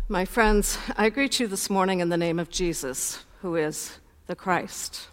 My friends, I greet you this morning in the name of Jesus, who is the Christ.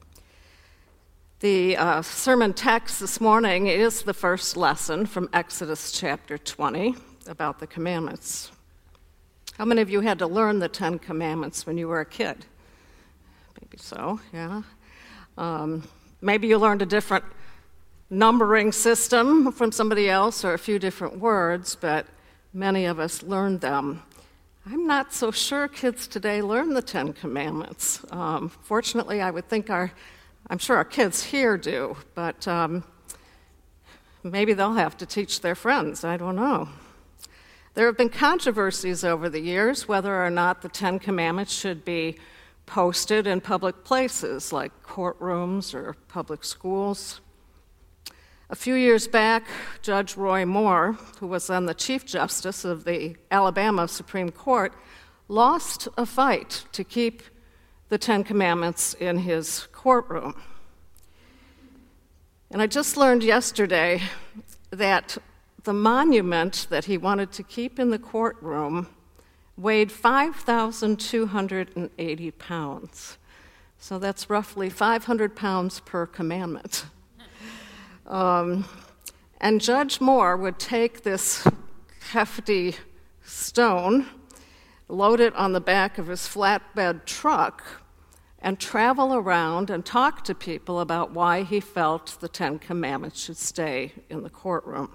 The sermon text this morning is the first lesson from Exodus chapter 20 about the commandments. How many of you had to learn the 10 Commandments when you were a kid? Maybe so, yeah. Maybe you learned a different numbering system from somebody else or a few different words, but many of us learned them. I'm not so sure kids today learn the 10 Commandments. Fortunately, I would think I'm sure our kids here do, but maybe they'll have to teach their friends. I don't know. There have been controversies over the years whether or not the 10 Commandments should be posted in public places like courtrooms or public schools. A few years back, Judge Roy Moore, who was then the Chief Justice of the Alabama Supreme Court, lost a fight to keep the 10 Commandments in his courtroom. And I just learned yesterday that the monument that he wanted to keep in the courtroom weighed 5,280 pounds. So that's roughly 500 pounds per commandment. And Judge Moore would take this hefty stone, load it on the back of his flatbed truck, and travel around and talk to people about why he felt the 10 Commandments should stay in the courtroom.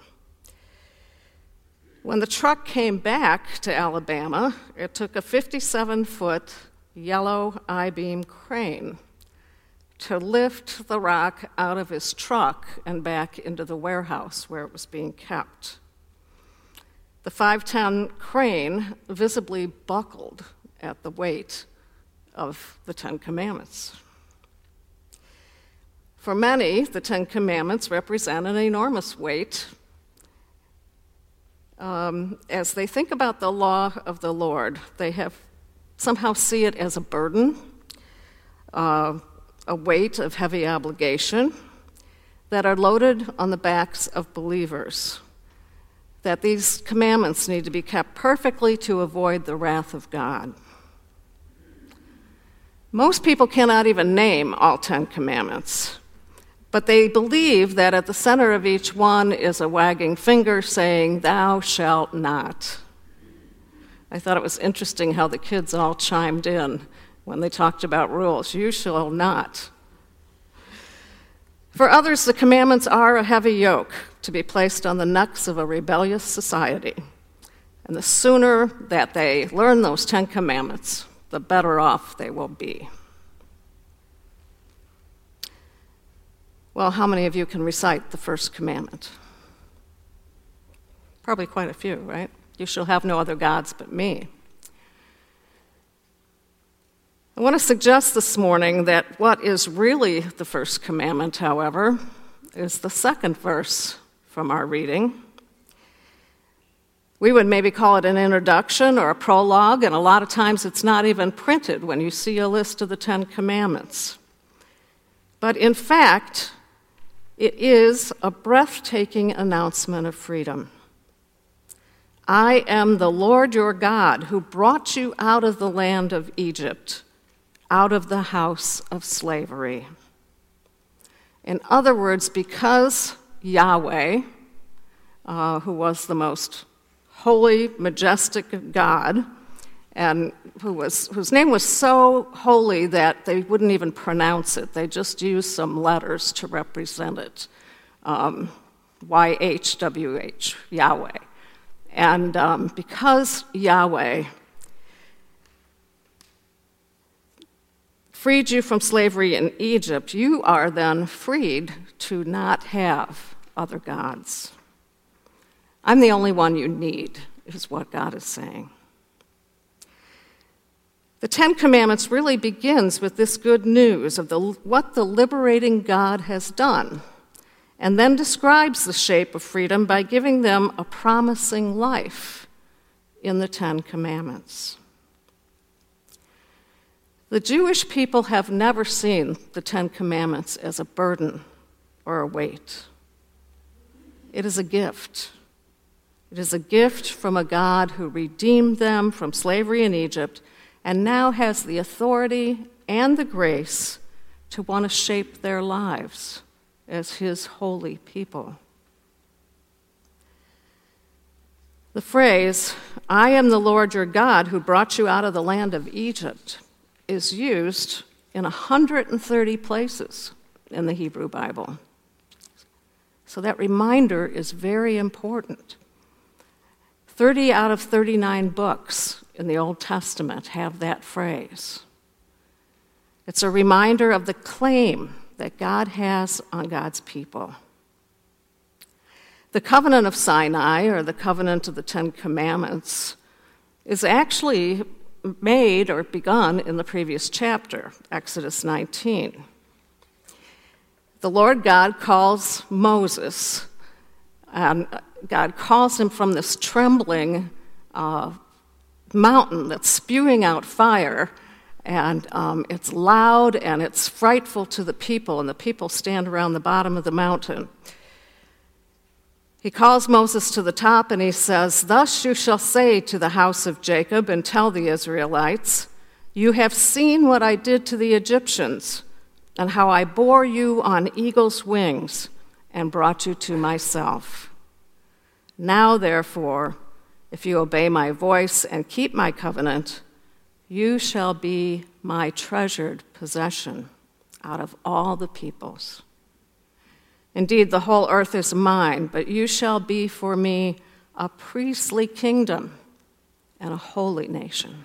When the truck came back to Alabama, it took a 57-foot yellow I-beam crane to lift the rock out of his truck and back into the warehouse where it was being kept. The 5-ton crane visibly buckled at the weight of the 10 Commandments. For many, the 10 Commandments represent an enormous weight. As they think about the law of the Lord, they somehow see it as a burden, a weight of heavy obligation that are loaded on the backs of believers, that these commandments need to be kept perfectly to avoid the wrath of God. Most people cannot even name all 10 commandments, but they believe that at the center of each one is a wagging finger saying, "Thou shalt not." I thought it was interesting how the kids all chimed in when they talked about rules. You shall not. For others, the commandments are a heavy yoke to be placed on the necks of a rebellious society. And the sooner that they learn those 10 commandments, the better off they will be. Well, how many of you can recite the first commandment? Probably quite a few, right? You shall have no other gods but me. I want to suggest this morning that what is really the first commandment, however, is the second verse from our reading. We would maybe call it an introduction or a prologue, and a lot of times it's not even printed when you see a list of the 10 Commandments. But in fact, it is a breathtaking announcement of freedom. I am the Lord your God who brought you out of the land of Egypt, out of the house of slavery. In other words, because Yahweh, who was the most holy, majestic God, and whose name was so holy that they wouldn't even pronounce it. They just used some letters to represent it. YHWH, Yahweh. And because Yahweh freed you from slavery in Egypt, you are then freed to not have other gods. I'm the only one you need, is what God is saying. The 10 Commandments really begins with this good news of what the liberating God has done, and then describes the shape of freedom by giving them a promising life in the 10 Commandments. The Jewish people have never seen the 10 Commandments as a burden or a weight. It is a gift. It is a gift from a God who redeemed them from slavery in Egypt and now has the authority and the grace to want to shape their lives as his holy people. The phrase, "I am the Lord your God who brought you out of the land of Egypt," is used in 130 places in the Hebrew Bible. So that reminder is very important. 30 out of 39 books in the Old Testament have that phrase. It's a reminder of the claim that God has on God's people. The covenant of Sinai, or the covenant of the Ten Commandments, is actually made or begun in the previous chapter, Exodus 19. The Lord God calls Moses, and God calls him from this trembling mountain that's spewing out fire, and it's loud and it's frightful to the people, and the people stand around the bottom of the mountain. He calls Moses to the top and he says, "Thus you shall say to the house of Jacob and tell the Israelites, you have seen what I did to the Egyptians and how I bore you on eagle's wings and brought you to myself. Now, therefore, if you obey my voice and keep my covenant, you shall be my treasured possession out of all the peoples. Indeed, the whole earth is mine, but you shall be for me a priestly kingdom and a holy nation."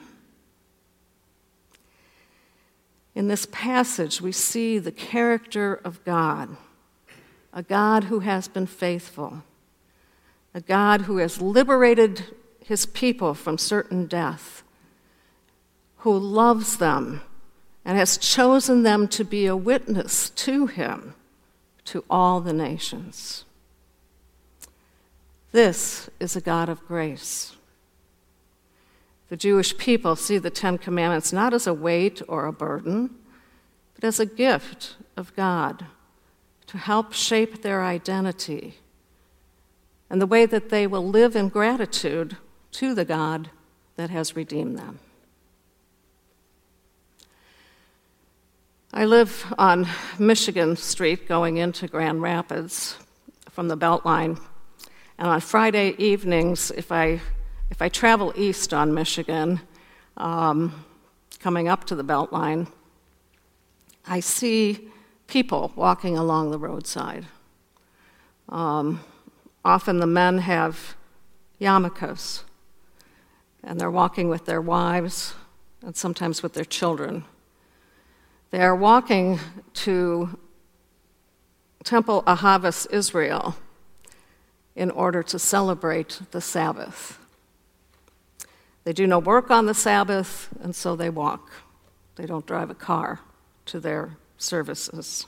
In this passage, we see the character of God, a God who has been faithful, a God who has liberated his people from certain death, who loves them and has chosen them to be a witness to him to all the nations. This is a God of grace. The Jewish people see the Ten Commandments not as a weight or a burden, but as a gift of God to help shape their identity and the way that they will live in gratitude to the God that has redeemed them. I live on Michigan Street going into Grand Rapids from the Beltline, and on Friday evenings, if I travel east on Michigan, coming up to the Beltline, I see people walking along the roadside. Often the men have yarmulkes, and they're walking with their wives and sometimes with their children. They are walking to Temple Ahavas, Israel, in order to celebrate the Sabbath. They do no work on the Sabbath, and so they walk. They don't drive a car to their services.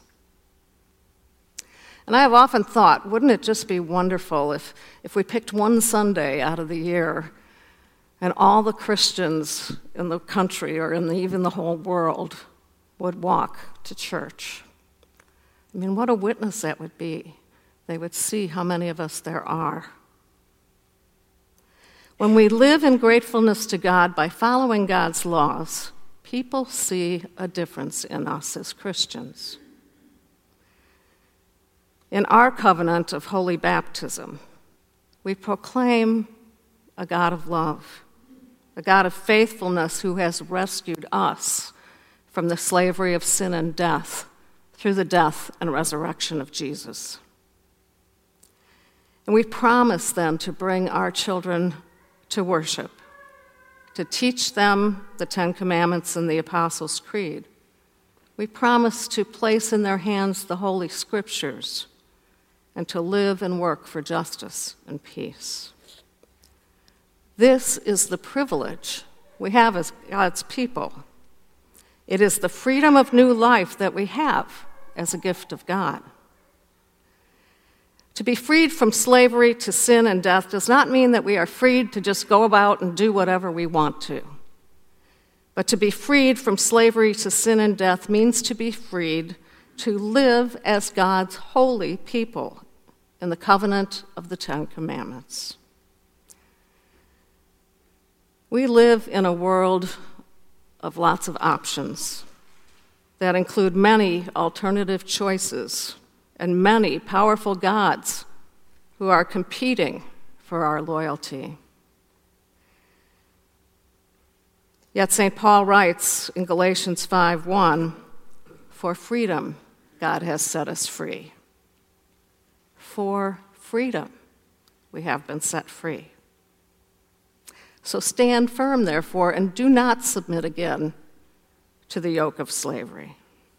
And I have often thought, wouldn't it just be wonderful if we picked one Sunday out of the year and all the Christians in the country or even the whole world would walk to church? I mean, what a witness that would be. They would see how many of us there are. When we live in gratefulness to God by following God's laws, people see a difference in us as Christians. In our covenant of holy baptism, we proclaim a God of love, a God of faithfulness who has rescued us from the slavery of sin and death through the death and resurrection of Jesus. And we promise then to bring our children to worship, to teach them the Ten Commandments and the Apostles' Creed. We promise to place in their hands the Holy Scriptures and to live and work for justice and peace. This is the privilege we have as God's people. It is the freedom of new life that we have as a gift of God. To be freed from slavery to sin and death does not mean that we are freed to just go about and do whatever we want to. But to be freed from slavery to sin and death means to be freed to live as God's holy people in the covenant of the Ten Commandments. We live in a world of lots of options that include many alternative choices and many powerful gods who are competing for our loyalty. Yet St. Paul writes in Galatians 5:1, "For freedom God has set us free." For freedom we have been set free. So stand firm, therefore, and do not submit again to the yoke of slavery.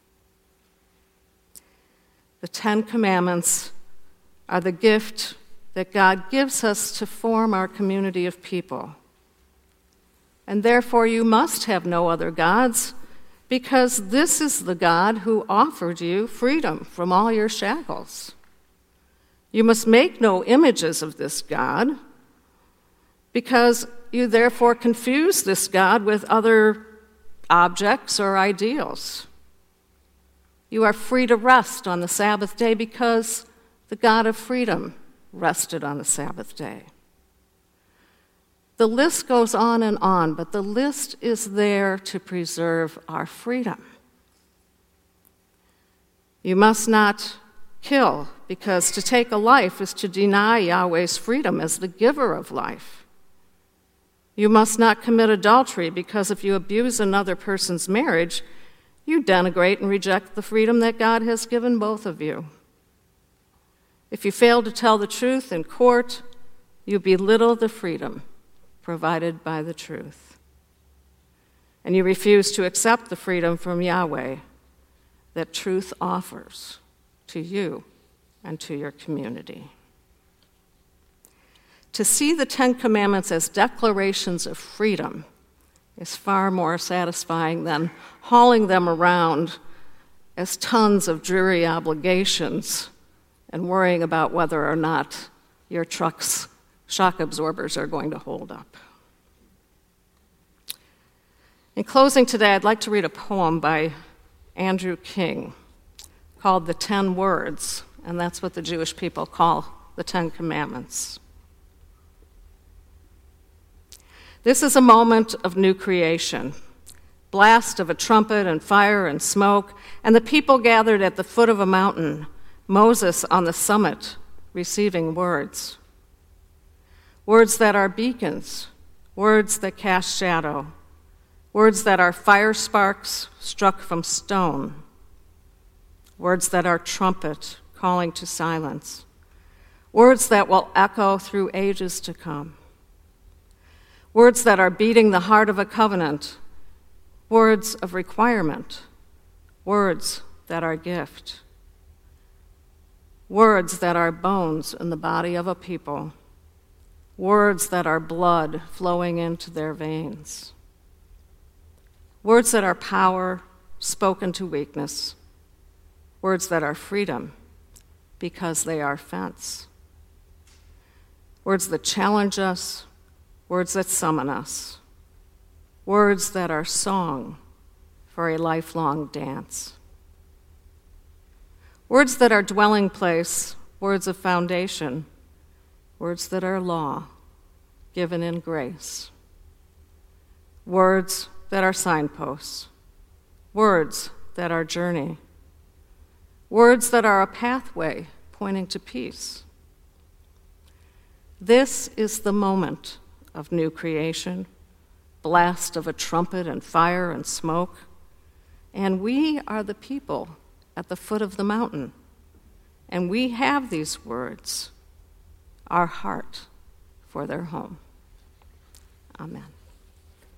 The 10 Commandments are the gift that God gives us to form our community of people. And therefore you must have no other gods, because this is the God who offered you freedom from all your shackles. You must make no images of this God, because you therefore confuse this God with other objects or ideals. You are free to rest on the Sabbath day because the God of freedom rested on the Sabbath day. The list goes on, but the list is there to preserve our freedom. You must not kill, because to take a life is to deny Yahweh's freedom as the giver of life. You must not commit adultery, because if you abuse another person's marriage, you denigrate and reject the freedom that God has given both of you. If you fail to tell the truth in court, you belittle the freedom provided by the truth. And you refuse to accept the freedom from Yahweh that truth offers to you and to your community. To see the 10 Commandments as declarations of freedom is far more satisfying than hauling them around as tons of dreary obligations and worrying about whether or not your truck's shock absorbers are going to hold up. In closing today, I'd like to read a poem by Andrew King called The 10 Words, and that's what the Jewish people call the 10 Commandments. This is a moment of new creation, blast of a trumpet and fire and smoke, and the people gathered at the foot of a mountain, Moses on the summit, receiving words. Words that are beacons, words that cast shadow, words that are fire sparks struck from stone, words that are trumpet calling to silence, words that will echo through ages to come. Words that are beating the heart of a covenant, words of requirement, words that are gift, words that are bones in the body of a people, words that are blood flowing into their veins, words that are power spoken to weakness, words that are freedom because they are fence, words that challenge us, words that summon us, words that are song for a lifelong dance, words that are dwelling place, words of foundation, words that are law given in grace, words that are signposts, words that are journey, words that are a pathway pointing to peace. This is the moment of new creation, blast of a trumpet and fire and smoke, and we are the people at the foot of the mountain, and we have these words, our heart for their home. Amen.